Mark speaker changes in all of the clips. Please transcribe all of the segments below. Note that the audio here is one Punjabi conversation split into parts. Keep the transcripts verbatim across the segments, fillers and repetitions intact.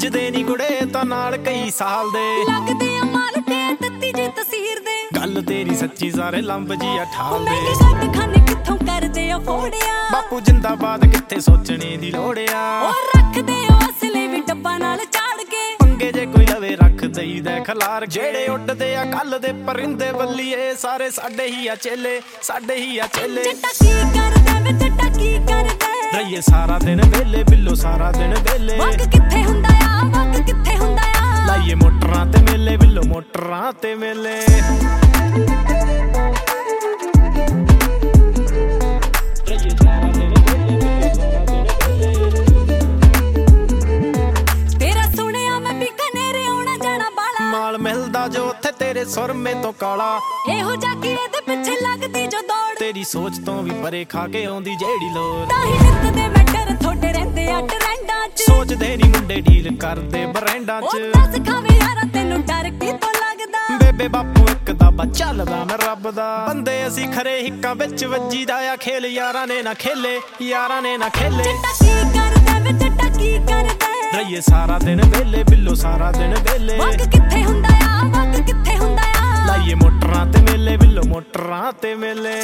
Speaker 1: ਜੱਚਦੇ ਨੀ ਕੁੜੇ ਤਾਂ ਨਾਲ ਕਈ ਸਾਲ ਦੇ
Speaker 2: ਲੱਗਦੇ ਆ ਮਾਲ ਤੇ ਤੱਤੀ ਜੀ ਤਸੀਰ ਦੇ
Speaker 1: ਗੱਲ ਤੇਰੀ ਸੱਚੀ ਸਾਰੇ ਲੰਬ ਜੀ ਅਠਾਲ ਦੇ
Speaker 2: ਮਹਿੰਗੇ ਸੱਟ ਖਾਨੇ ਕਿੱਥੋਂ ਕਰਦੇ ਆ ਫੋੜਿਆ
Speaker 1: ਬਾਪੂ ਜਿੰਦਾਬਾਦ ਕਿੱਥੇ ਸੋਚਣੇ ਦੀ ਲੋੜਿਆ
Speaker 2: ਉਹ ਰੱਖਦੇ ਆ ਅਸਲੇ ਵੀ ਡੱਬਾ ਨਾਲ ਚਾੜ ਕੇ
Speaker 1: ਪੰਗੇ ਜੇ ਕੋਈ ਲਵੇ ਰੱਖ ਦਈਦਾ ਖਲਾਰ ਜਿਹੜੇ ਉੱਡਦੇ ਆ ਕੱਲ ਦੇ ਪਰਿੰਦੇ ਬੱਲੀਏ ਸਾਰੇ ਸਾਡੇ ਹੀ ਆ ਚੇਲੇ ਸਾਡੇ ਹੀ ਆ ਚੇਲੇ
Speaker 2: ਜੱਟਾ ਕੀ ਕਰਦਾ ਵੇ ਜੱਟਾ ਕੀ ਕਰਦਾ
Speaker 1: ਰਹੀਏ ਸਾਰਾ ਦਿਨ ਵੇਲੇ ਬਿੱਲੋ ਸਾਰਾ ਦਿਨ ਵੇਲੇ
Speaker 2: ਵਗ ਕਿੱਥੇ ਹੁੰਦਾ ਆ ਵਗ ਕਿੱਥੇ ਹੁੰਦਾ ਆ
Speaker 1: ਲਾਈਏ ਮੋਟਰਾਂ ਤੇ ਮੇਲੇ ਬਿੱਲੋ ਮੋਟਰਾਂ ਤੇ ਮੇਲੇ
Speaker 2: ਤੇਰਾ ਸੁਣਿਆ ਮੈਂ ਬਿਕਨੇਰੇ ਆਉਣਾ ਜਾਣਾ ਬਾਲਾ
Speaker 1: ਮਾਲ ਮਿਲਦਾ ਜੋ ਉੱਥੇ ਤੇਰੇ ਸੁਰਮੇ ਤੋਂ ਕਾਲਾ
Speaker 2: ਇਹੋ ਜਾ ਕੇ ਇਹਦੇ ਪਿੱਛੇ ਲੱਗਦੀ ਜੋ ਦੌੜ
Speaker 1: ਤੇਰੀ ਸੋਚ ਤੋਂ ਵੀ ਪਰੇ ਖਾ ਕੇ ਆਉਂਦੀ ਜਿਹੜੀ ਲੋੜ
Speaker 2: ਤਾਂ ਹੀ ਨਿੱਤ ਦੇ ਮੈਟਰ ਥੋੜੇ ਰਹਿੰਦੇ ਆ ਟਰੈਂਡਾਂ 'ਚ
Speaker 1: ਸੋਚਦੇ ਨੀ ਮੁੰਡੇ ਡੀਲ ਕਰਦੇ ਬਰੈਂਡਾਂ 'ਚ
Speaker 2: ਉਹ ਦੱਸ ਖਾਵੇ ਯਾਰਾ ਤੈਨੂੰ ਡਰ ਕਿਤੋਂ ਲੱਗਦਾ
Speaker 1: ਬੇਬੇ ਬਾਪੂ ਇੱਕ ਦਾ ਚੱਲਦਾ ਮੈਂ ਰੱਬ ਦਾ ਬੰਦੇ ਅਸੀਂ ਖਰੇ ਹਿੱਕਾਂ ਵਿੱਚ ਵੱਜੀਦਾ ਆ ਖੇਲ ਯਾਰਾਂ ਨੇ ਨਾ ਖੇਲੇ ਯਾਰਾਂ ਨੇ ਨਾ ਖੇਲੇ
Speaker 2: ਜੱਟਾ ਕੀ ਕਰਦਾ ਵੇ ਜੱਟਾ ਕੀ ਕਰਦਾ
Speaker 1: ਰਹੀਏ ਸਾਰਾ ਦਿਨ ਵੇਲੇ ਬਿੱਲੋ ਸਾਰਾ ਦਿਨ ਵੇਲੇ
Speaker 2: ਵਗ ਕਿੱਥੇ ਹੁੰਦਾ ਆ ਵਗ ਕਿੱਥੇ ਹੁੰਦਾ ਆ
Speaker 1: ਲਾਈਏ ਮੋਟਰਾਂ ਤੇ ਮੇਲੇ ਬਿੱਲੋ ਮੋਟਰਾਂ ਤੇ ਮੇਲੇ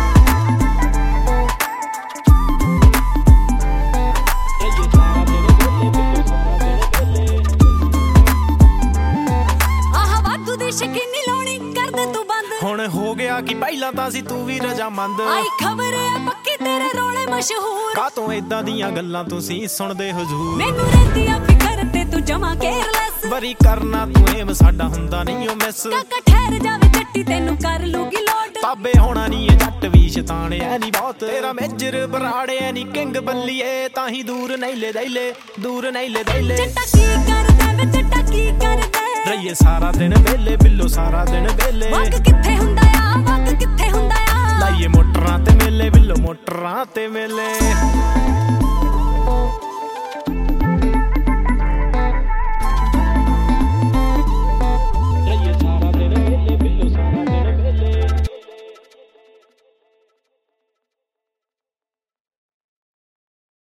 Speaker 2: ਆਹ ਵਾਧੂ ਦੀ ਸ਼ਕੀਨੀ ਲਾਉਣੀ ਕਰਦੇ ਤੂੰ ਬੰਦ
Speaker 1: ਹੁਣ ਹੋ ਗਿਆ ਕਿ ਪਹਿਲਾਂ ਤਾਂ ਸੀ ਤੂੰ ਵੀ ਰਜਾਮੰਦ
Speaker 2: ਆਈ ਖਬਰ ਹੈ ਪੱਕੇ ਤੇਰੇ ਰੋਲੇ ਮਸ਼ਹੂਰ
Speaker 1: ਕਾਤੋਂ ਏਦਾਂ ਦੀਆਂ ਗੱਲਾਂ ਤੁਸੀਂ ਸੁਣਦੇ ਹਜ਼ੂਰ
Speaker 2: ਮੈਨੂੰ ਰਹਿੰਦੀ ਆ ਫਿਕਰ ਤੇ ਤੂੰ ਜਮਾ ਕੇਅਰਲੈਸ
Speaker 1: ਵਰੀ ਕਰਨਾ ਤੂੰ ਏਮ ਸਾਡਾ ਹੁੰਦਾ ਨਹੀਂ ਓ ਮਿਸ
Speaker 2: ਕਾਕਾ ਠਹਿਰ ਜਾਵੇ ਜੱਟੀ ਤੈਨੂੰ ਕਰ ਲੂਗੀ ਲੋਡ
Speaker 1: ਤਾਬੇ ਹੋਣਾ ਨਹੀਂ ਇਹ ਜੱਟ ਵੀ ਸ਼ੈਤਾਨਿਆ ਨਹੀਂ ਬਹੁਤ ਤੇਰਾ ਮੇਜਰ ਬਰਾੜਿਆ ਨਹੀਂ ਕਿੰਗ ਬੱਲੀਏ ਤਾਂ ਹੀ ਦੂਰ ਨਹੀਂ ਲੈ ਦਈਲੇ ਦੂਰ ਨਹੀਂ ਲੈ ਦਈਲੇ
Speaker 2: ਜੱਟਾ ਕੀ ਕਰਦਾ ਵੇ ਜੱਟਾ ਕੀ ਕਰਦਾ
Speaker 1: ਰਹੀਏ ਸਾਰਾ ਦਿਨ ਵੇਲੇ ਬਿੱਲੋ ਸਾਰਾ ਦਿਨ ਵੇਲੇ
Speaker 2: ਵਗ ਕਿੱਥੇ ਹੁੰਦਾ ਆ ਵਗ ਕਿੱਥੇ ਹੁੰਦਾ ਆ
Speaker 1: ਲਾਈਏ ਮੋਟਰਾਂ ਤੇ ਮੇਲੇ ਬਿੱਲੋ ਮੋਟਰਾਂ ਤੇ ਮੇਲੇ